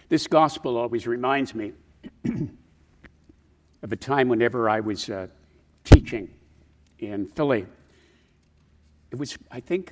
This gospel always reminds me of a time whenever I was teaching in Philly. It was, I think,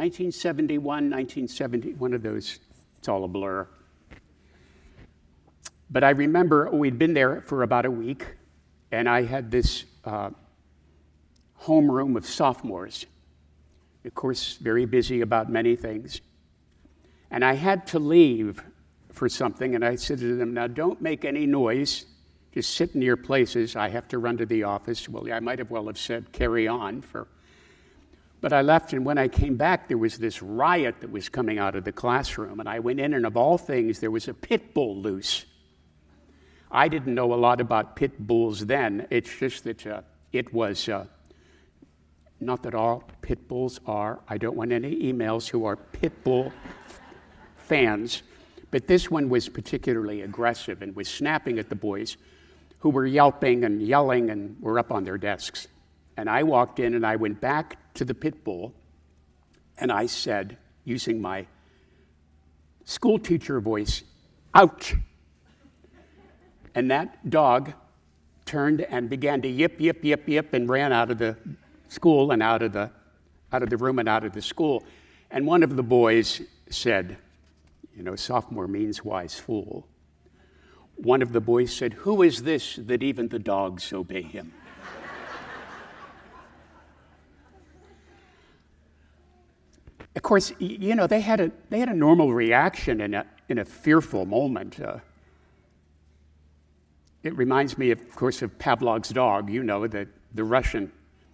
1970, one of those, it's all a blur. But I remember we'd been there for about a week, and I had this homeroom of sophomores. Of course, very busy about many things. And I had to leave for something, and I said to them, now don't make any noise. Just sit in your places. I have to run to the office. Well, I might have said carry on. But I left, and when I came back, there was this riot that was coming out of the classroom. And I went in, and of all things, there was a pit bull loose. I didn't know a lot about pit bulls then. It's just that it was, not that all pit bulls are. I don't want any emails who are pit bull fans. But this one was particularly aggressive and was snapping at the boys who were yelping and yelling and were up on their desks. And I walked in and I went back to the pit bull and I said, using my school teacher voice, ouch. And that dog turned and began to yip, yip, yip, yip, and ran out of the school and out of the room and out of the school. And one of the boys said, sophomore means wise fool. One of the boys said, who is this that even the dogs obey him? Of course, they had a normal reaction in a fearful moment. It reminds me, of course, of Pavlov's dog. The Russian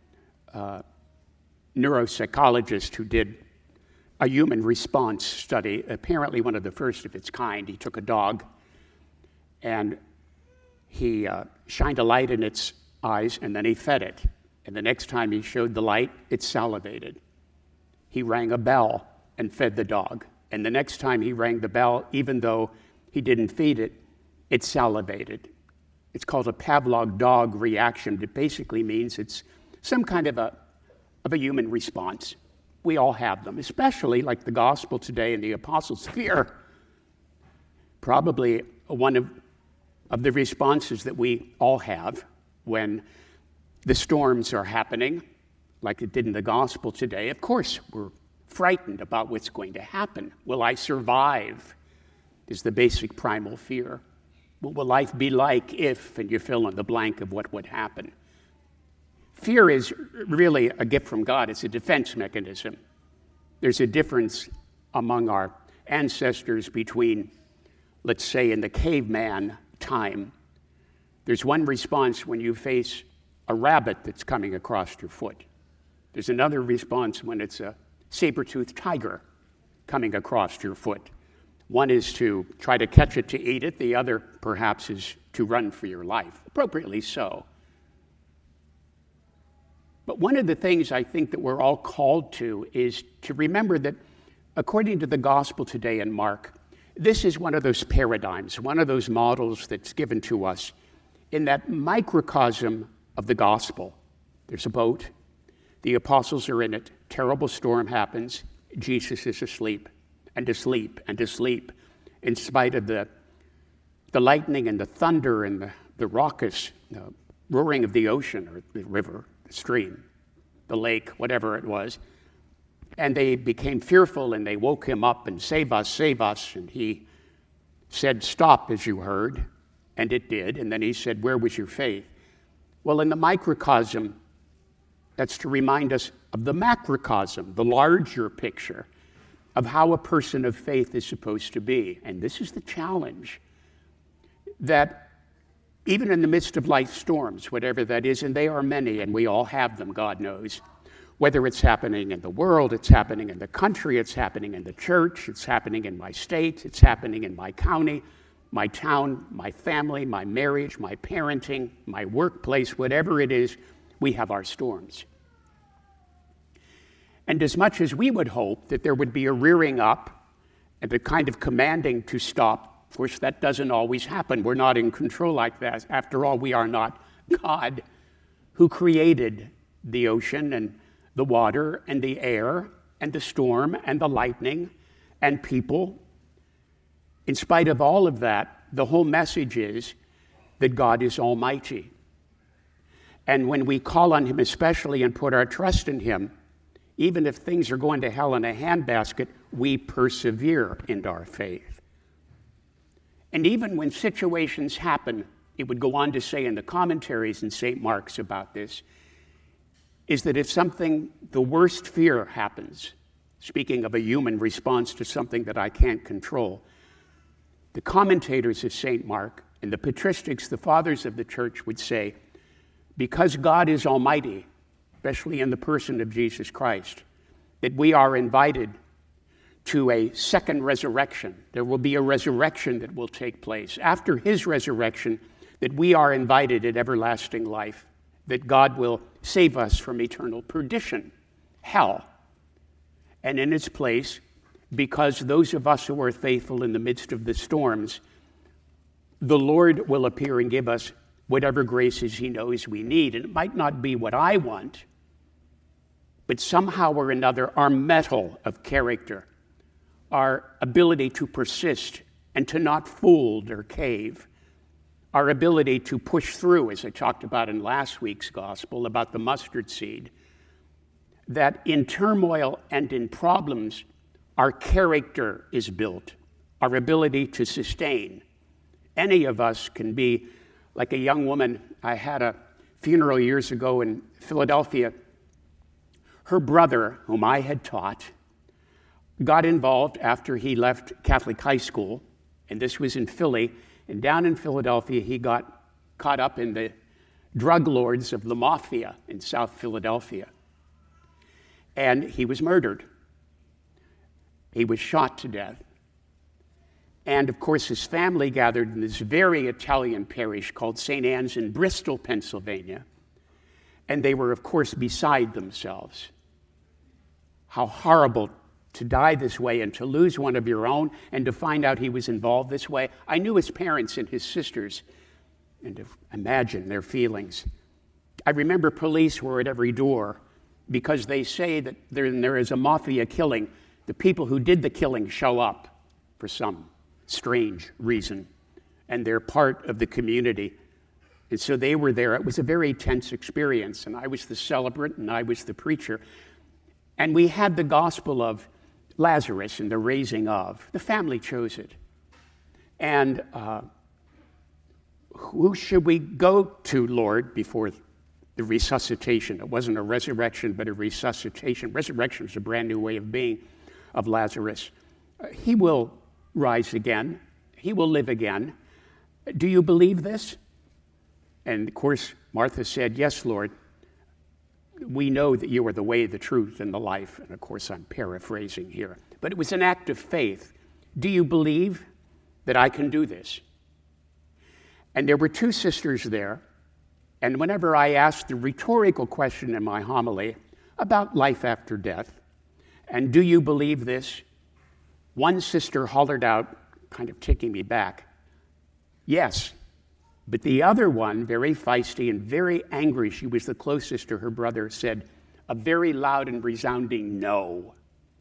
neuropsychologist who did a human response study, apparently one of the first of its kind. He took a dog and he shined a light in its eyes and then he fed it. And the next time he showed the light, it salivated. He rang a bell and fed the dog. And the next time he rang the bell, even though he didn't feed it, it salivated. It's called a Pavlov dog reaction. It basically means it's some kind of a human response. We all have them, especially like the gospel today and the apostles' fear. Probably one of the responses that we all have when the storms are happening, like it did in the gospel today. Of course, we're frightened about what's going to happen. Will I survive? Is the basic primal fear. What will life be like if, and you fill in the blank of what would happen. Fear is really a gift from God. It's a defense mechanism. There's a difference among our ancestors between, let's say, in the caveman time. There's one response when you face a rabbit that's coming across your foot. There's another response when it's a saber-toothed tiger coming across your foot. One is to try to catch it to eat it. The other, perhaps, is to run for your life, appropriately so. But one of the things I think that we're all called to is to remember that according to the gospel today in Mark, this is one of those paradigms, one of those models that's given to us in that microcosm of the gospel. There's a boat. The apostles are in it. Terrible storm happens. Jesus is asleep and asleep and asleep in spite of the lightning and the thunder and the raucous roaring of the ocean or the river, the stream, the lake, whatever it was. And they became fearful and they woke him up and save us. And he said, stop, as you heard. And it did. And then he said, where was your faith? Well, in the microcosm, that's to remind us of the macrocosm, the larger picture of how a person of faith is supposed to be. And this is the challenge, that even in the midst of life storms, whatever that is, and they are many, and we all have them, God knows, whether it's happening in the world, it's happening in the country, it's happening in the church, it's happening in my state, it's happening in my county, my town, my family, my marriage, my parenting, my workplace, whatever it is, we have our storms. And as much as we would hope that there would be a rearing up and a kind of commanding to stop, of course, that doesn't always happen. We're not in control like that. After all, we are not God who created the ocean and the water and the air and the storm and the lightning and people. In spite of all of that, the whole message is that God is almighty. And when we call on him especially and put our trust in him, even if things are going to hell in a handbasket, we persevere in our faith. And even when situations happen, it would go on to say in the commentaries in St. Mark's about this, is that if something, the worst fear happens, speaking of a human response to something that I can't control, the commentators of St. Mark and the patristics, the fathers of the church, would say, because God is almighty, especially in the person of Jesus Christ, that we are invited to a second resurrection. There will be a resurrection that will take place. After his resurrection, that we are invited at everlasting life, that God will save us from eternal perdition, hell. And in its place, because those of us who are faithful in the midst of the storms, the Lord will appear and give us whatever graces he knows we need. And it might not be what I want, but somehow or another, our mettle of character, our ability to persist and to not fold or cave, our ability to push through, as I talked about in last week's gospel, about the mustard seed, that in turmoil and in problems, our character is built, our ability to sustain. Any of us can be like a young woman. I had a funeral years ago in Philadelphia. Her brother, whom I had taught, got involved after he left Catholic high school, and this was in Philly, and down in Philadelphia, he got caught up in the drug lords of the mafia in South Philadelphia. And he was murdered. He was shot to death. And of course, his family gathered in this very Italian parish called St. Anne's in Bristol, Pennsylvania. And they were, of course, beside themselves. How horrible to die this way and to lose one of your own and to find out he was involved this way. I knew his parents and his sisters, and to imagine their feelings. I remember police were at every door because they say that there is a mafia killing. The people who did the killing show up for some strange reason, and they're part of the community. And so they were there. It was a very tense experience, and I was the celebrant and I was the preacher. And we had the gospel of Lazarus and the raising of. The family chose it. And who should we go to, Lord, before the resuscitation? It wasn't a resurrection, but a resuscitation. Resurrection is a brand new way of being of Lazarus. He will rise again. He will live again. Do you believe this? And of course, Martha said, yes, Lord. We know that you are the way, the truth, and the life. And of course, I'm paraphrasing here. But it was an act of faith. Do you believe that I can do this? And there were two sisters there. And whenever I asked the rhetorical question in my homily about life after death, and do you believe this? One sister hollered out, kind of taking me back, yes. But the other one, very feisty and very angry, she was the closest to her brother, said a very loud and resounding no.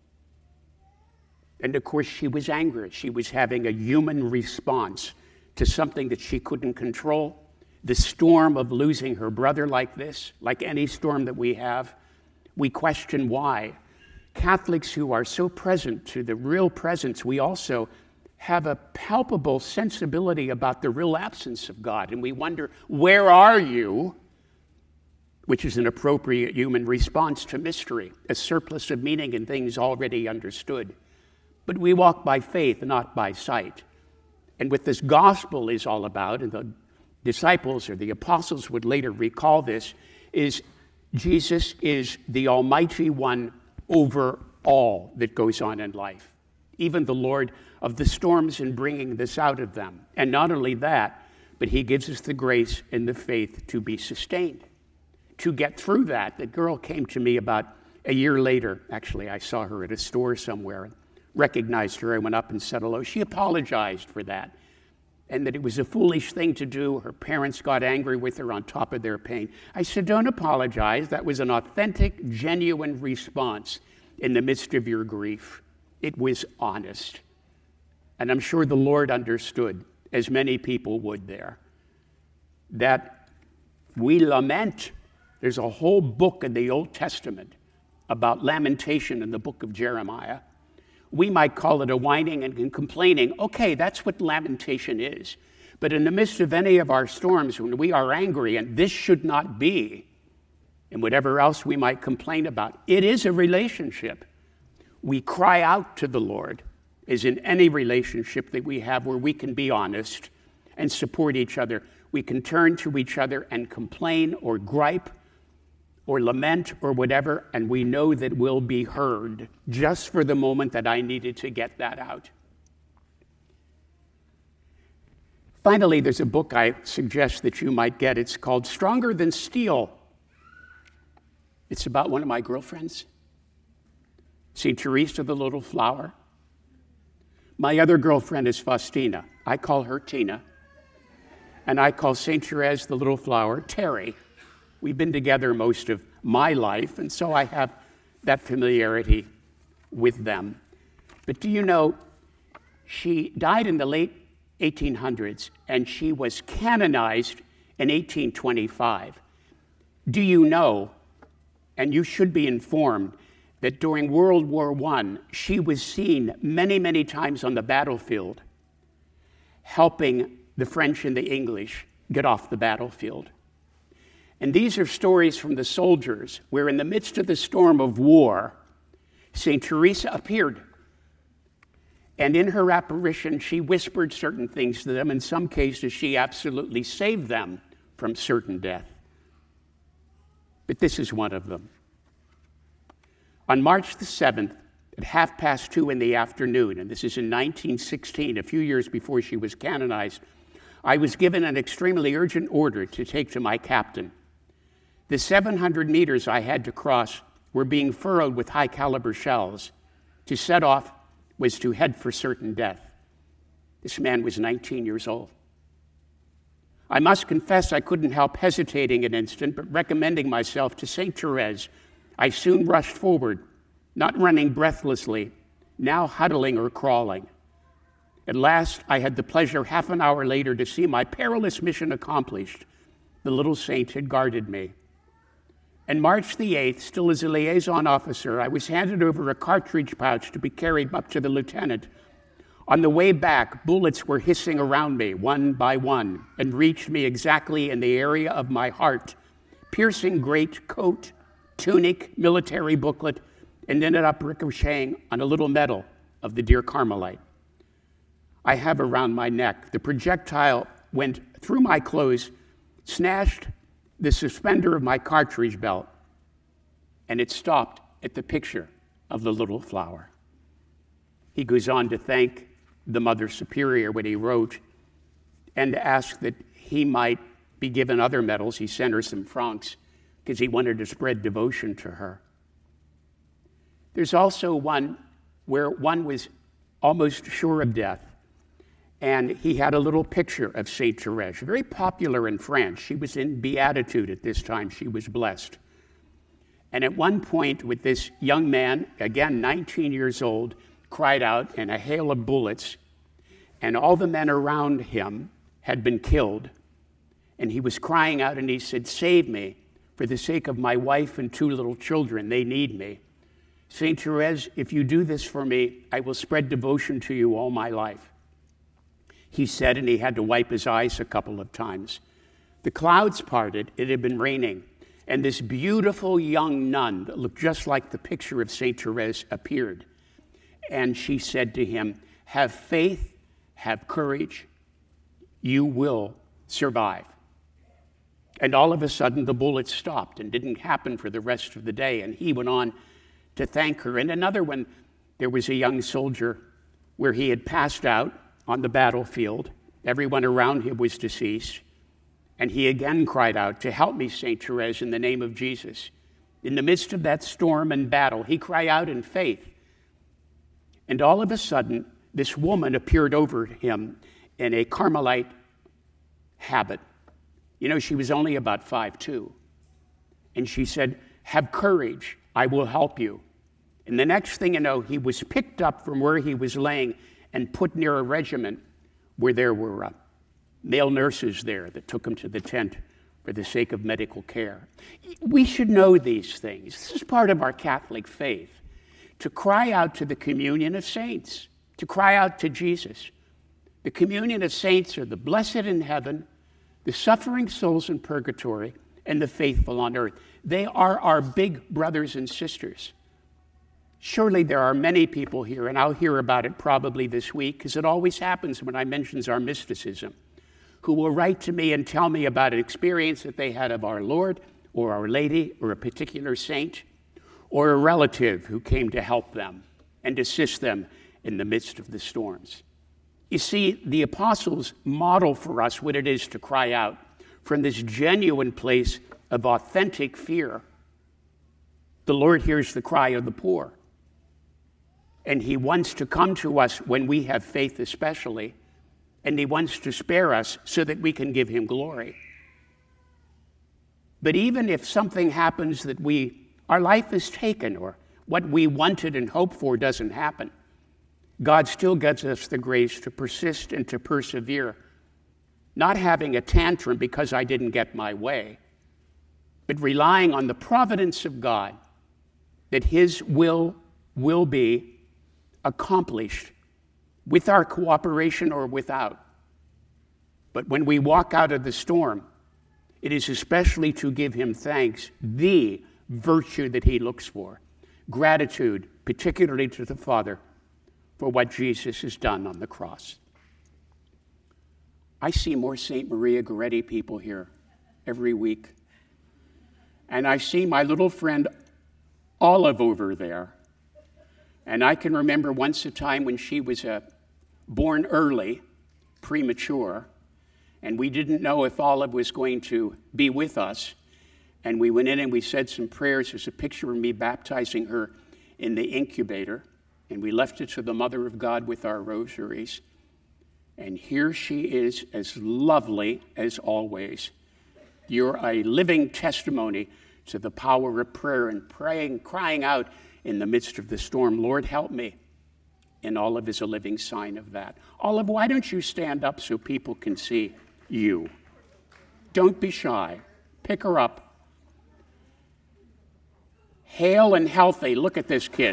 And of course, she was angry. She was having a human response to something that she couldn't control. The storm of losing her brother like this, like any storm that we have, we question why. Catholics who are so present to the real presence, we also have a palpable sensibility about the real absence of God. And we wonder, where are you? Which is an appropriate human response to mystery, a surplus of meaning in things already understood. But we walk by faith, not by sight. And what this gospel is all about, and the disciples or the apostles would later recall this, is Jesus is the Almighty One over all that goes on in life, even the Lord of the storms and bringing this out of them. And not only that, but he gives us the grace and the faith to be sustained, to get through that. The girl came to me about a year later. Actually, I saw her at a store somewhere, recognized her. I went up and said hello. She apologized for that, and that it was a foolish thing to do. Her parents got angry with her on top of their pain. I said, don't apologize. That was an authentic, genuine response in the midst of your grief. It was honest. and I'm sure the Lord understood, as many people would there, that we lament. There's a whole book in the Old Testament about lamentation in the book of Jeremiah. We might call it a whining and complaining. Okay, that's what lamentation is. But in the midst of any of our storms, when we are angry, and this should not be, and whatever else we might complain about, it is a relationship. We cry out to the Lord, as in any relationship that we have where we can be honest and support each other. We can turn to each other and complain or gripe or lament or whatever, and we know that we'll be heard, just for the moment that I needed to get that out. Finally, there's a book I suggest that you might get. It's called Stronger Than Steel. It's about one of my girlfriends, St. Teresa the Little Flower. My other girlfriend is Faustina. I call her Tina. And I call St. Therese the Little Flower Terry. We've been together most of my life, and so I have that familiarity with them. But do you know, she died in the late 1800s, and she was canonized in 1825. Do you know, and you should be informed, that during World War I, she was seen many, many times on the battlefield, helping the French and the English get off the battlefield. And these are stories from the soldiers where in the midst of the storm of war, St. Teresa appeared. And in her apparition, she whispered certain things to them. In some cases, she absolutely saved them from certain death. But this is one of them. On March the 7th, at 2:30 in the afternoon, and this is in 1916, a few years before she was canonized, I was given an extremely urgent order to take to my captain. The 700 meters I had to cross were being furrowed with high-caliber shells. To set off was to head for certain death. This man was 19 years old. I must confess I couldn't help hesitating an instant, but recommending myself to St. Therese, I soon rushed forward, not running breathlessly, now huddling or crawling. At last, I had the pleasure half an hour later to see my perilous mission accomplished. The little saint had guarded me. And March the 8th, still as a liaison officer, I was handed over a cartridge pouch to be carried up to the lieutenant. On the way back, bullets were hissing around me, one by one, and reached me exactly in the area of my heart, piercing great coat, tunic, military booklet, and ended up ricocheting on a little medal of the dear Carmelite I have around my neck. The projectile went through my clothes, snatched the suspender of my cartridge belt, and it stopped at the picture of the little flower. He goes on to thank the Mother Superior when he wrote, and asked that he might be given other medals. He sent her some francs because he wanted to spread devotion to her. There's also one where one was almost sure of death, and he had a little picture of Saint Therese, very popular in France. She was in Beatitude at this time. She was blessed. And at one point with this young man, again 19 years old, cried out in a hail of bullets, and all the men around him had been killed. And he was crying out and he said, "Save me for the sake of my wife and 2 little children. They need me. Saint Therese, if you do this for me, I will spread devotion to you all my life." He said, and he had to wipe his eyes a couple of times. The clouds parted, it had been raining, and this beautiful young nun that looked just like the picture of Saint Therese appeared. And she said to him, "Have faith, have courage, you will survive." And all of a sudden, the bullets stopped and didn't happen for the rest of the day, and he went on to thank her. And another one, there was a young soldier where he had passed out on the battlefield. Everyone around him was deceased. And he again cried out, "To help me, St. Therese, in the name of Jesus." In the midst of that storm and battle, he cried out in faith. And all of a sudden, this woman appeared over him in a Carmelite habit. You know, she was only about 5'2". And she said, "Have courage, I will help you." And the next thing you know, he was picked up from where he was laying and put near a regiment where there were male nurses there that took him to the tent for the sake of medical care. We should know these things. This is part of our Catholic faith, to cry out to the communion of saints, to cry out to Jesus. The communion of saints are the blessed in heaven, the suffering souls in purgatory, and the faithful on earth. They are our big brothers and sisters. Surely there are many people here, and I'll hear about it probably this week, because it always happens when I mention our mysticism, who will write to me and tell me about an experience that they had of our Lord or Our Lady or a particular saint or a relative who came to help them and assist them in the midst of the storms. You see, the apostles model for us what it is to cry out from this genuine place of authentic fear. The Lord hears the cry of the poor, and he wants to come to us when we have faith especially, and he wants to spare us so that we can give him glory. But even if something happens that our life is taken, or what we wanted and hoped for doesn't happen, God still gives us the grace to persist and to persevere, not having a tantrum because I didn't get my way, but relying on the providence of God, that his will be accomplished with our cooperation or without. But when we walk out of the storm, it is especially to give him thanks, the virtue that he looks for. Gratitude, particularly to the Father, for what Jesus has done on the cross. I see more St. Maria Goretti people here every week. And I see my little friend Olive over there. And I can remember once a time when she was born early, premature, and we didn't know if Olive was going to be with us. And we went in and we said some prayers. There's a picture of me baptizing her in the incubator. And we left it to the Mother of God with our rosaries. And here she is, as lovely as always. You're a living testimony to the power of prayer and praying, crying out in the midst of the storm, Lord, help me. And Olive is a living sign of that. Olive, why don't you stand up so people can see you? Don't be shy. Pick her up. Hale and healthy. Look at this kid.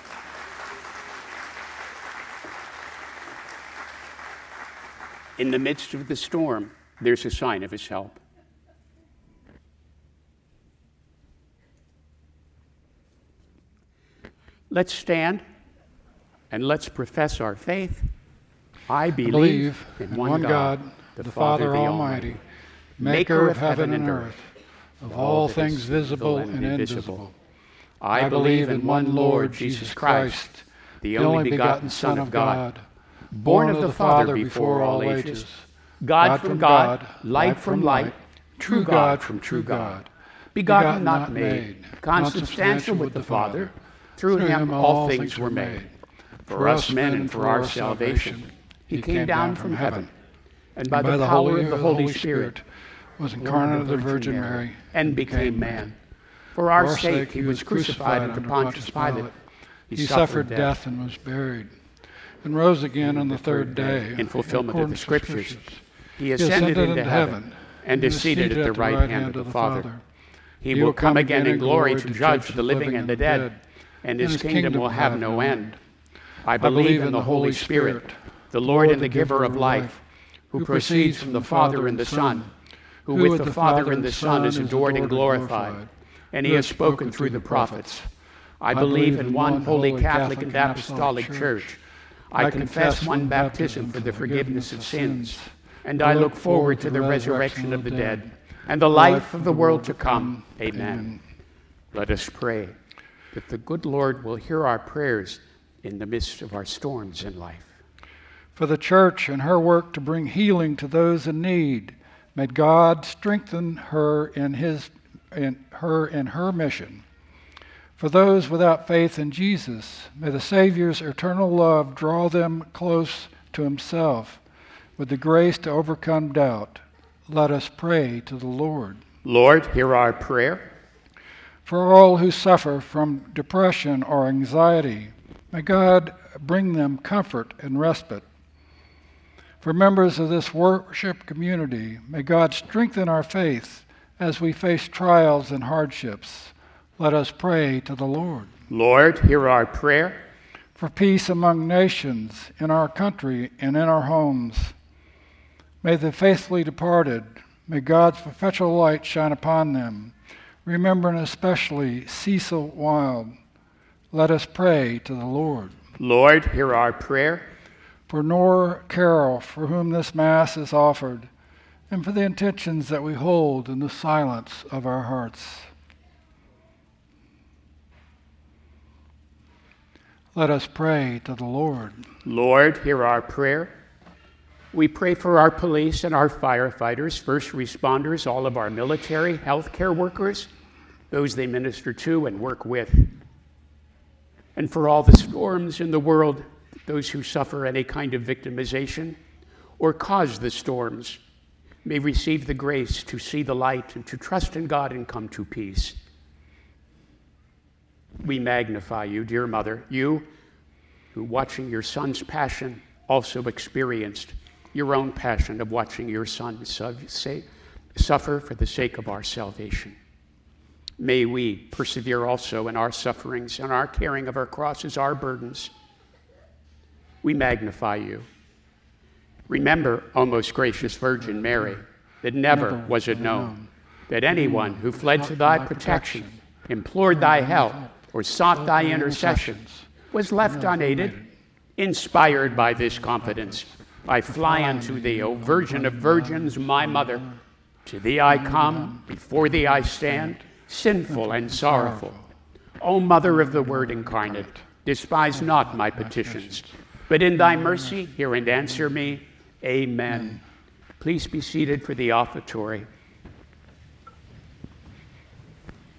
In the midst of the storm, there's a sign of his help. Let's stand and let's profess our faith. I believe in one God, the Father Almighty, maker of heaven and earth, of all things visible and invisible. I believe in one Lord Jesus Christ, the only begotten Son of God, born of the Father before all ages, God from God, light from light, true God from true God, begotten not made, consubstantial with the Father. Through him all things were made. For us men and for our salvation, he came down from heaven, and by the power of the Holy Spirit was incarnate of the Virgin Mary, and became man. For our sake he was crucified under Pontius Pilate. He suffered death and was buried, and rose again on the third day, in fulfillment of the Scriptures. He ascended into heaven, and is seated at the right hand of the Father. He will come again in glory to judge the living and the dead, and his kingdom will have no end. I believe in the Holy Spirit, the Lord and the giver of life, who proceeds from the Father and the Son, who with the Father and the Son is adored and glorified, and he has spoken through the prophets. I believe in one holy Catholic and Apostolic Church. I confess one baptism for the forgiveness of sins, and I look forward to the resurrection of the dead and the life of the world to come. Amen. Let us pray that the good Lord will hear our prayers in the midst of our storms in life. For the Church and her work to bring healing to those in need, may God strengthen her in her mission. For those without faith in Jesus, may the Savior's eternal love draw them close to himself with the grace to overcome doubt. Let us pray to the Lord. Lord, hear our prayer. For all who suffer from depression or anxiety, May God bring them comfort and respite. For members of this worship community, may God strengthen our faith as we face trials and hardships. Let us pray to the Lord. Lord, hear our prayer. For peace among nations, in our country and in our homes. May the faithfully departed, may God's perpetual light shine upon them, remembering especially Cecil Wilde. Let us pray to the Lord. Lord, hear our prayer. For Nora Carroll, for whom this Mass is offered, and for the intentions that we hold in the silence of our hearts. Let us pray to the Lord. Lord, hear our prayer. We pray for our police and our firefighters, first responders, all of our military, healthcare workers, those they minister to and work with. And for all the storms in the world, those who suffer any kind of victimization or cause the storms may receive the grace to see the light and to trust in God and come to peace. We magnify you, dear Mother, you who, watching your son's passion, also experienced your own passion of watching your son suffer for the sake of our salvation. May we persevere also in our sufferings and our carrying of our crosses, our burdens. We magnify you. Remember, O most gracious Virgin Mary, that never was it known that anyone who fled to thy protection, implored thy help, or sought thy intercession was left unaided. Inspired by this confidence, I fly unto thee, O Virgin of Virgins, my Mother. To thee I come, before thee I stand, sinful and sorrowful. O Mother of the Word incarnate, despise not my petitions, but in thy mercy hear and answer me. Amen. Please be seated for the offertory.